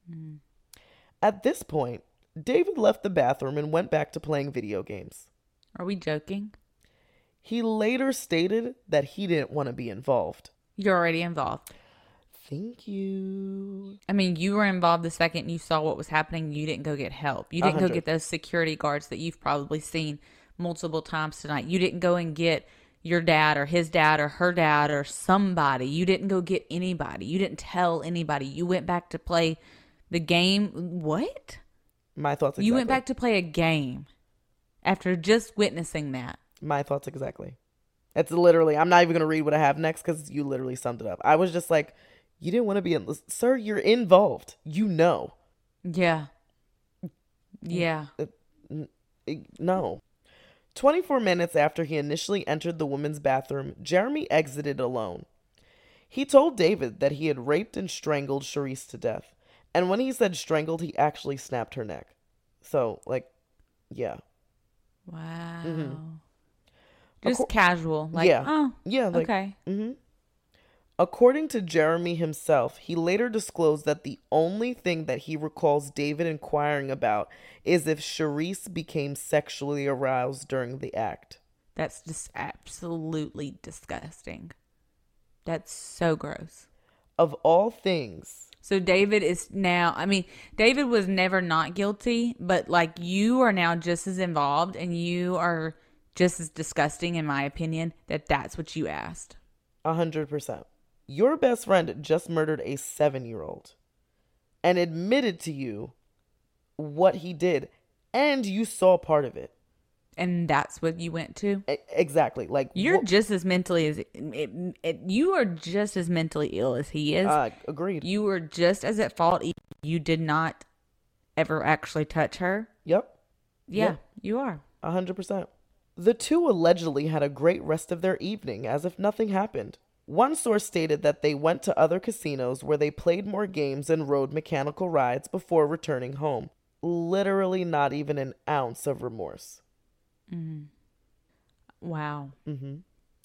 At this point, David left the bathroom and went back to playing video games. Are we joking? He later stated that he didn't want to be involved. You're already involved. Thank you. I mean, you were involved the second you saw what was happening. You didn't go get help. You didn't go 100. get those security guards that you've probably seen multiple times tonight. You didn't go and get your dad or his dad or her dad or somebody. You didn't go get anybody. You didn't tell anybody. You went back to play the game. What? My thoughts exactly. You went back to play a game after just witnessing that. My thoughts exactly. It's literally, I'm not even going to read what I have next because you literally summed it up. I was just like, you didn't want to be in this. Sir, you're involved. You know. Yeah. Yeah. No. 24 minutes after he initially entered the women's bathroom, Jeremy exited alone. He told David that he had raped and strangled Sharice to death. And when he said strangled, he actually snapped her neck. So, like, yeah. Wow. Mm-hmm. Just casual. Like, yeah. oh, yeah, like, okay. Mm-hmm. According to Jeremy himself, he later disclosed that the only thing that he recalls David inquiring about is if Sharice became sexually aroused during the act. That's just absolutely disgusting. That's so gross. Of all things. So David is now, I mean, David was never not guilty, but like you are now just as involved and you are just as disgusting, in my opinion, that's what you asked. 100%. Your best friend just murdered a 7-year-old and admitted to you what he did, and you saw part of it. And that's what you went to? Exactly. Like you're just as mentally as you are just as mentally ill as he is. Agreed. You were just as at fault. You did not ever actually touch her. Yep. Yeah, yep. You are. 100%. The two allegedly had a great rest of their evening as if nothing happened. One source stated that they went to other casinos where they played more games and rode mechanical rides before returning home. Literally not even an ounce of remorse. Mm. Wow. Mm-hmm.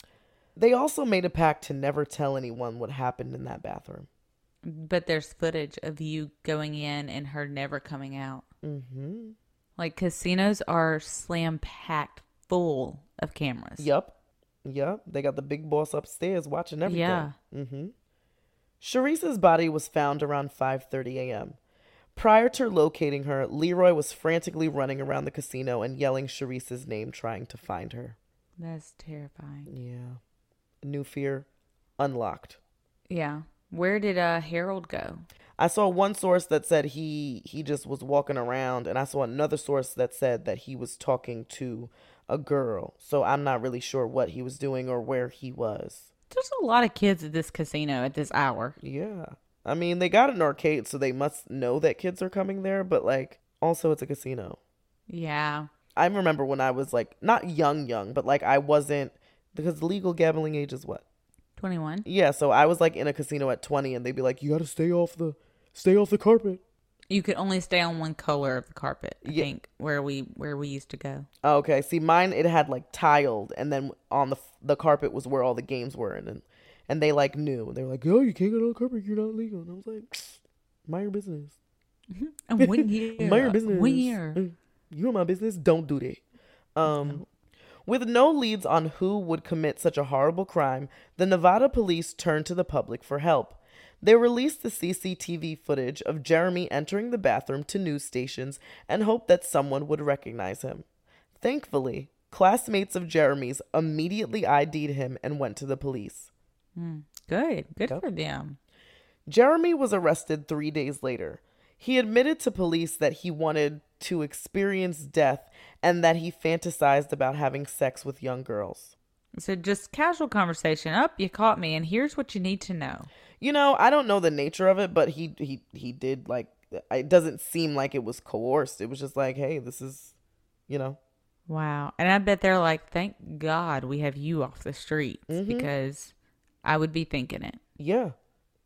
They also made a pact to never tell anyone what happened in that bathroom. But there's footage of you going in and her never coming out. Mm-hmm. Like casinos are slam packed full of cameras. Yep. They got the big boss upstairs watching everything. Yeah. Mm-hmm. Sharice's body was found around 5:30 a.m. Prior to locating her, Leroy was frantically running around the casino and yelling Sharice's name, trying to find her. That's terrifying. Yeah. New fear unlocked. Yeah. Where did Harold go? I saw one source that said he just was walking around, and I saw another source that said that he was talking to a girl. So I'm not really sure what he was doing or where he was. There's a lot of kids at this casino at this hour. Yeah. I mean, they got an arcade, so they must know that kids are coming there, but like, also it's a casino. Yeah. I remember when I was like, not young, but like I wasn't, because the legal gambling age is what? 21. Yeah, so I was like in a casino at 20 and they'd be like, you gotta stay off the carpet. You could only stay on one color of the carpet, I think, where we used to go. Oh, okay. See, mine, it had like tiled, and then on the carpet was where all the games were, and they like knew. They were like, "Oh, you can't get on the carpet. You're not legal." And I was like, "Mind your business." And 1 year. Mind your business. 1 year. You know my business. Don't do that. With no leads on who would commit such a horrible crime, the Nevada police turned to the public for help. They released the CCTV footage of Jeremy entering the bathroom to news stations and hoped that someone would recognize him. Thankfully, classmates of Jeremy's immediately ID'd him and went to the police. Good for them. Jeremy was arrested 3 days later. He admitted to police that he wanted to experience death and that he fantasized about having sex with young girls. So just casual conversation. You caught me, and here's what you need to know. You know, I don't know the nature of it, but he did, like, it doesn't seem like it was coerced. It was just like, hey, this is, you know. Wow. And I bet they're like, thank God we have you off the streets, because I would be thinking it. Yeah.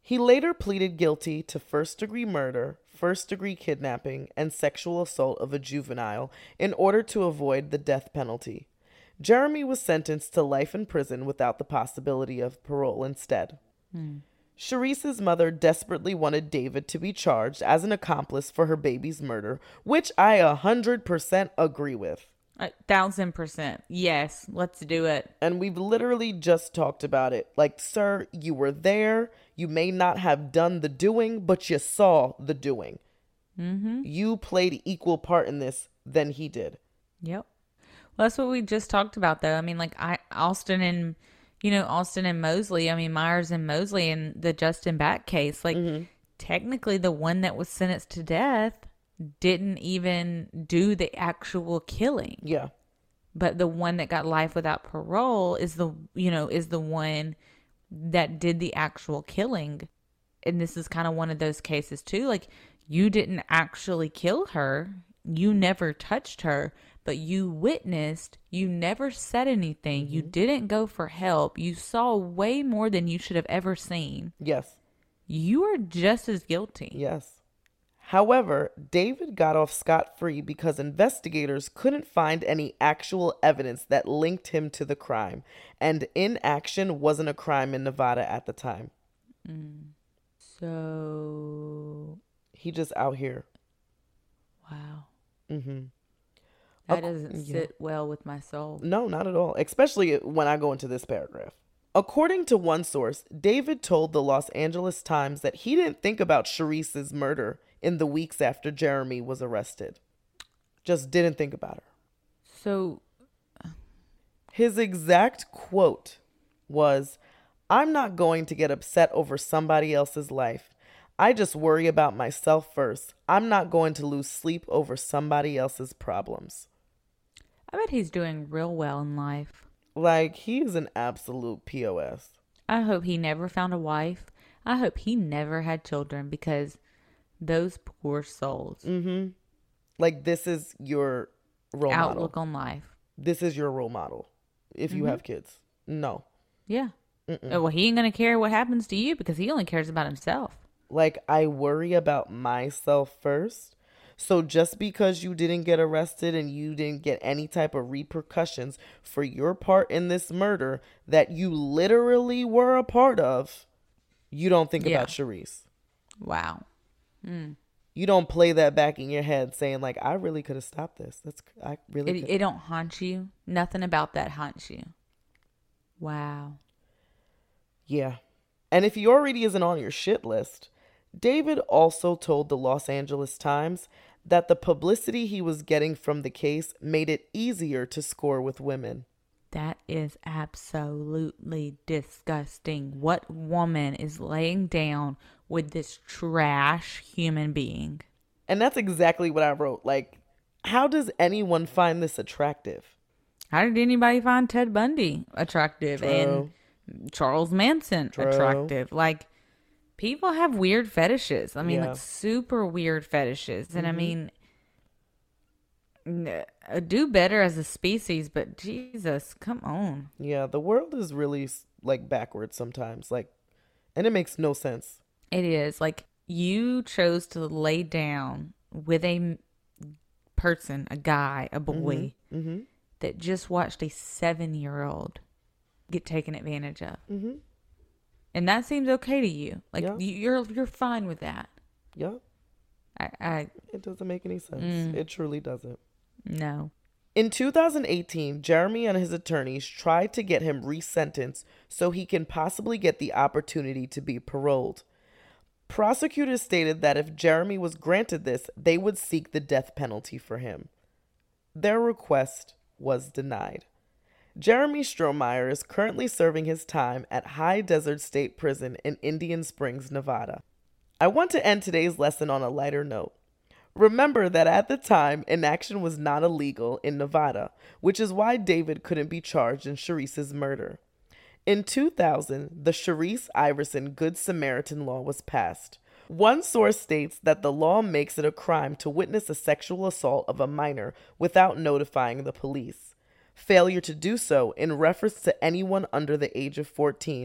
He later pleaded guilty to first-degree murder, first-degree kidnapping, and sexual assault of a juvenile in order to avoid the death penalty. Jeremy was sentenced to life in prison without the possibility of parole instead. Sharice's mother desperately wanted David to be charged as an accomplice for her baby's murder, which I 100% agree with. 1,000%. Yes, let's do it. And we've literally just talked about it. Like, sir, you were there. You may not have done the doing, but you saw the doing. You played equal part in this than he did. Yep. Well, that's what we just talked about, though. I mean, like, Austin and Mosley, I mean, Myers and Mosley in the Justin Back case, like, technically the one that was sentenced to death didn't even do the actual killing. Yeah. But the one that got life without parole is the one that did the actual killing. And this is kind of one of those cases too. Like, you didn't actually kill her. You never touched her, but you witnessed. You never said anything. You didn't go for help. You saw way more than you should have ever seen. Yes. You are just as guilty. Yes. However, David got off scot-free because investigators couldn't find any actual evidence that linked him to the crime, and inaction wasn't a crime in Nevada at the time. So, He just out here. wow. Mm-hmm. That doesn't sit well with my soul. No, not at all, especially when I go into this paragraph. According to one source, David told the Los Angeles Times that he didn't think about Sharice's murder in the weeks after Jeremy was arrested. Just didn't think about her. So, His exact quote was, "I'm not going to get upset over somebody else's life. I just worry about myself first. I'm not going to lose sleep over somebody else's problems." I bet he's doing real well in life. Like, he's an absolute POS. I hope he never found a wife. I hope he never had children, because those poor souls. Like, this is your role Outlook model. on life. This is your role model if you have kids. No. Yeah. Well, he ain't going to care what happens to you, because he only cares about himself. Like, I worry about myself first. So just because you didn't get arrested and you didn't get any type of repercussions for your part in this murder that you literally were a part of, you don't think about Sharice. Wow. You don't play that back in your head saying, like, I really could have stopped this. I really could. It don't haunt you. Nothing about that haunts you. Wow. Yeah. And if he already isn't on your shit list, David also told the Los Angeles Times that the publicity he was getting from the case made it easier to score with women. That is absolutely disgusting. What woman is laying down with this trash human being? And that's exactly what I wrote. Like, how does anyone find this attractive? How did anybody find Ted Bundy attractive and Charles Manson attractive? Like, people have weird fetishes. I mean, like, super weird fetishes. And I mean, do better as a species, but Jesus, come on. Yeah, the world is really, like, backwards sometimes. Like, and it makes no sense. It is. Like, you chose to lay down with a person, a guy, a boy, that just watched a 7-year-old get taken advantage of. And that seems okay to you. Like, you're fine with that. Yeah. It doesn't make any sense. It truly doesn't. No. In 2018, Jeremy and his attorneys tried to get him resentenced so he can possibly get the opportunity to be paroled. Prosecutors stated that if Jeremy was granted this, they would seek the death penalty for him. Their request was denied. Jeremy Strohmeyer is currently serving his time at High Desert State Prison in Indian Springs, Nevada. I want to end today's lesson on a lighter note. Remember that at the time, inaction was not illegal in Nevada, which is why David couldn't be charged in Sharice's murder. In 2000, the Sharice Iverson Good Samaritan Law was passed. One source states that the law makes it a crime to witness a sexual assault of a minor without notifying the police. Failure to do so, in reference to anyone under the age of 14,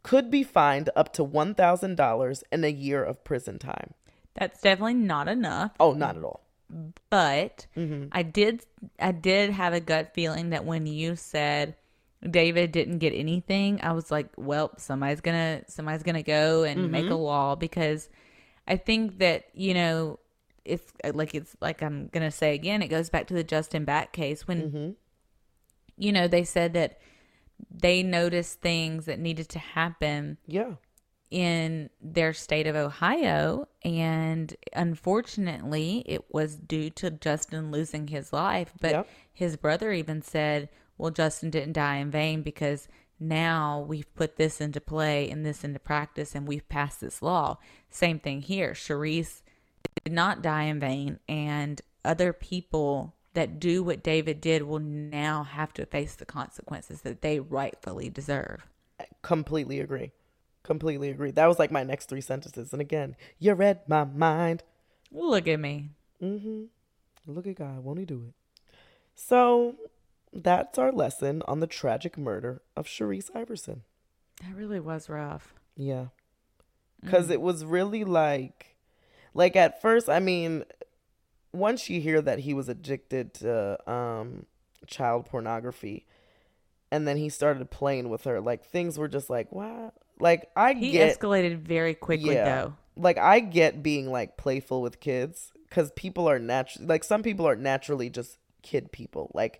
could be fined up to $1,000 and a year of prison time. That's definitely not enough. Oh, not at all. But I did have a gut feeling that when you said David didn't get anything, I was like, well, somebody's gonna go and make a law, because I think that, it's like I'm gonna say again, it goes back to the Justin Back case when they said that they noticed things that needed to happen Yeah. in their state of Ohio, and unfortunately it was due to Justin losing his life. But his brother even said, well, Justin didn't die in vain, because now we've put this into play and this into practice, and we've passed this law. Same thing here. Sharice did not die in vain, and other people that do what David did will now have to face the consequences that they rightfully deserve. Completely agree. Completely agree. That was like my next 3 sentences. And again, you read my mind. Look at me. Look at God. Won't he do it? So that's our lesson on the tragic murder of Sharice Iverson. That really was rough. Yeah. Because it was really like at first, I mean, once you hear that he was addicted to child pornography, and then he started playing with her, like, things were just like, wow. Like, He escalated very quickly, though. Like, I get being, like, playful with kids, because people are some people are naturally just kid people. Like,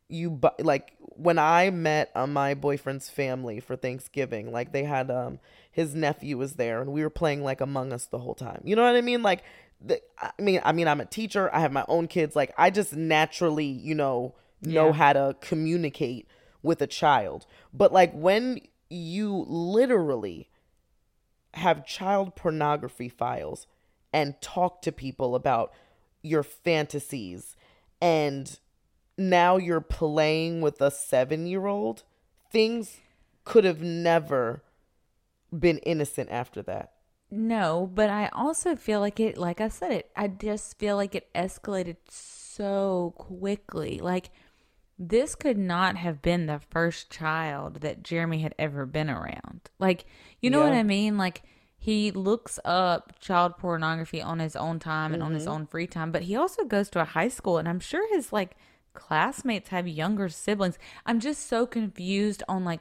when I met my boyfriend's family for Thanksgiving, like, they had his nephew was there, and we were playing like Among Us the whole time. You know what I mean? Like, I mean, I'm a teacher. I have my own kids. Like, I just naturally, know how to communicate with a child. But like, when you literally have child pornography files and talk to people about your fantasies, and now you're playing with a 7-year-old, things could have never been innocent after that. No, but I also feel like I just feel like it escalated so quickly. Like, this could not have been the first child that Jeremy had ever been around. Like, you know what I mean? Like, he looks up child pornography on his own time and on his own free time, but he also goes to a high school, and I'm sure his, like, classmates have younger siblings. I'm just so confused on, like,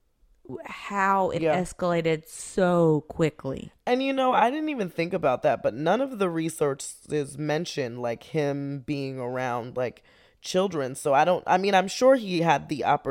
how it escalated so quickly. And I didn't even think about that, but none of the resources mention like him being around like children. So I'm sure he had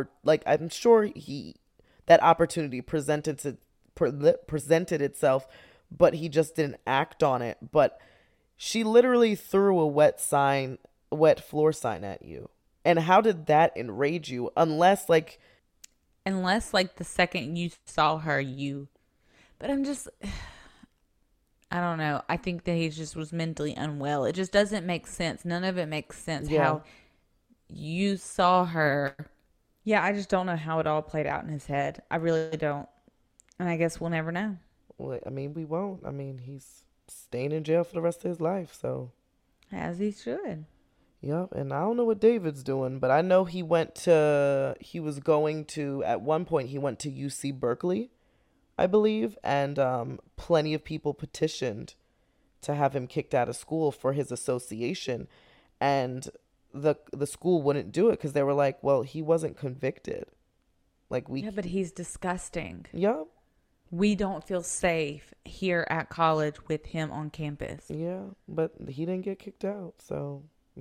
that opportunity presented itself, but he just didn't act on it. But she literally threw a wet floor sign at you. And how did that enrage you? Unless the second you saw her, but I'm just, I don't know. I think that he just was mentally unwell. It just doesn't make sense. None of it makes sense. How you saw her. Yeah, I just don't know how it all played out in his head. I really don't. And I guess we'll never know. Well, I mean, we won't. I mean, he's staying in jail for the rest of his life, so. As he should. Yep, and I don't know what David's doing, but I know at one point he went to UC Berkeley, I believe, and plenty of people petitioned to have him kicked out of school for his association, and the school wouldn't do it because they were like, well, he wasn't convicted. Yeah, but he's disgusting. Yep. We don't feel safe here at college with him on campus. Yeah, but he didn't get kicked out, so...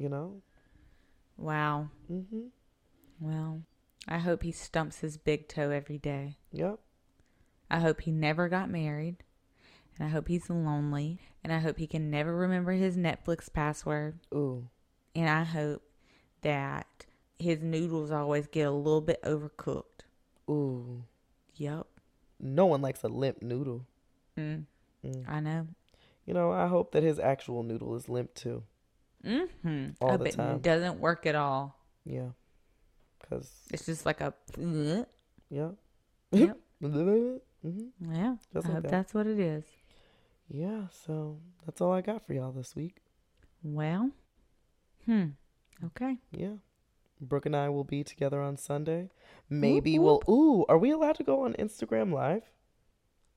Wow. Well, I hope he stumps his big toe every day. Yep. I hope he never got married. And I hope he's lonely. And I hope he can never remember his Netflix password. Ooh. And I hope that his noodles always get a little bit overcooked. Ooh. Yep. No one likes a limp noodle. I know. I hope that his actual noodle is limp too. All the time. It doesn't work at all. Yeah. Because it's just like a... Yeah. Yep. Yeah. Just I hope that's what it is. Yeah. So that's all I got for y'all this week. Well. Okay. Yeah. Brooke and I will be together on Sunday. Maybe we'll... Ooh, are we allowed to go on Instagram Live?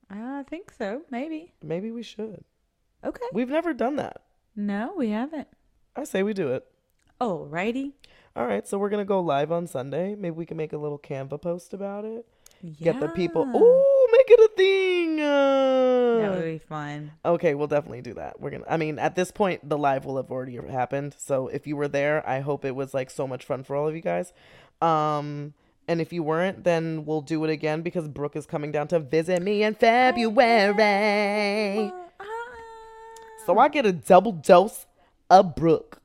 I think so. Maybe. Maybe we should. Okay. We've never done that. No, we haven't. I say we do it. Alrighty. All right, so we're going to go live on Sunday. Maybe we can make a little Canva post about it. Yeah. Get the people. Ooh, make it a thing. That would be fun. Okay, we'll definitely do that. I mean, at this point, the live will have already happened. So if you were there, I hope it was like so much fun for all of you guys. And if you weren't, then we'll do it again because Brooke is coming down to visit me in February. So I get a double dose of Brooke.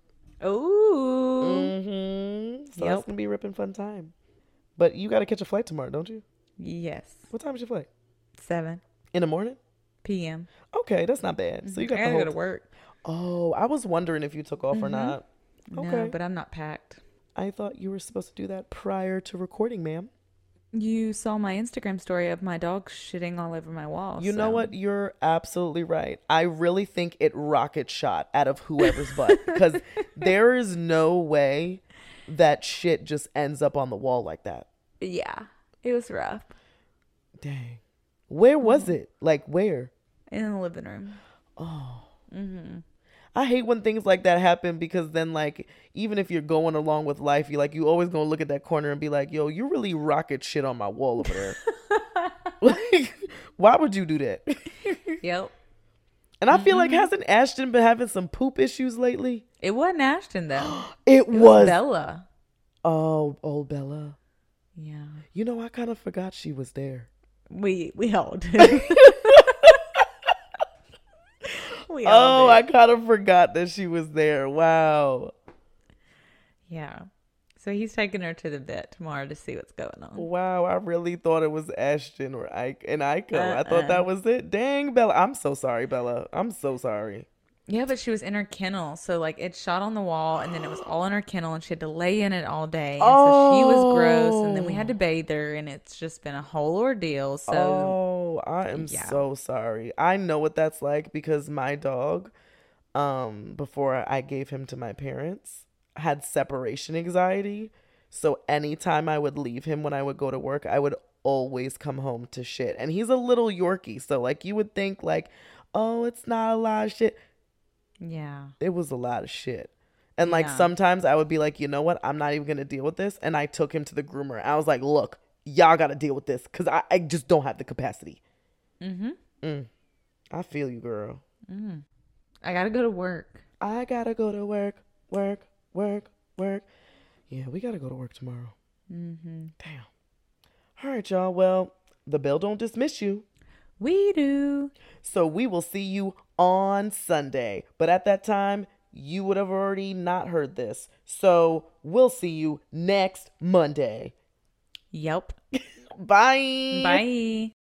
Ooh. So it's going to be a ripping fun time. But you got to catch a flight tomorrow, don't you? Yes. What time is your flight? 7 In the morning? p.m. Okay, that's not bad. So you got I the gotta whole go to work. Oh, I was wondering if you took off or not. Okay. No, but I'm not packed. I thought you were supposed to do that prior to recording, ma'am. You saw my Instagram story of my dog shitting all over my wall. You know what? You're absolutely right. I really think it rocket shot out of whoever's butt because there is no way that shit just ends up on the wall like that. Yeah, it was rough. Dang. Where was it? Like where? In the living room. I hate when things like that happen because then like even if you're going along with life, you always gonna look at that corner and be like, yo, you really rocket shit on my wall over there. Like, why would you do that? Yep. And I feel like hasn't Ashton been having some poop issues lately? It wasn't Ashton though. It was Bella. Oh, old Bella. Yeah. You know, I kind of forgot she was there. We all did. I kind of forgot that she was there. Wow. Yeah. So he's taking her to the vet tomorrow to see what's going on. Wow, I really thought it was Ashton or Ike and Iko. I thought that was it. Dang, Bella. I'm so sorry, Bella. I'm so sorry. Yeah, but she was in her kennel. So, like, it shot on the wall, and then it was all in her kennel, and she had to lay in it all day. And so she was gross, and then we had to bathe her, and it's just been a whole ordeal. So, I am so sorry. I know what that's like because my dog, before I gave him to my parents, had separation anxiety. So anytime I would leave him when I would go to work, I would always come home to shit. And he's a little Yorkie. So, like, you would think, like, oh, it's not a lot of shit. Yeah. It was a lot of shit. And like sometimes I would be like, you know what? I'm not even going to deal with this. And I took him to the groomer. I was like, look, y'all got to deal with this because I just don't have the capacity. I feel you, girl. I got to go to work. I got to go to work. Yeah, we got to go to work tomorrow. Damn. All right, y'all. Well, the bell don't dismiss you. We do. So we will see you on Sunday. But at that time, you would have already not heard this. So we'll see you next Monday. Yep. Bye. Bye.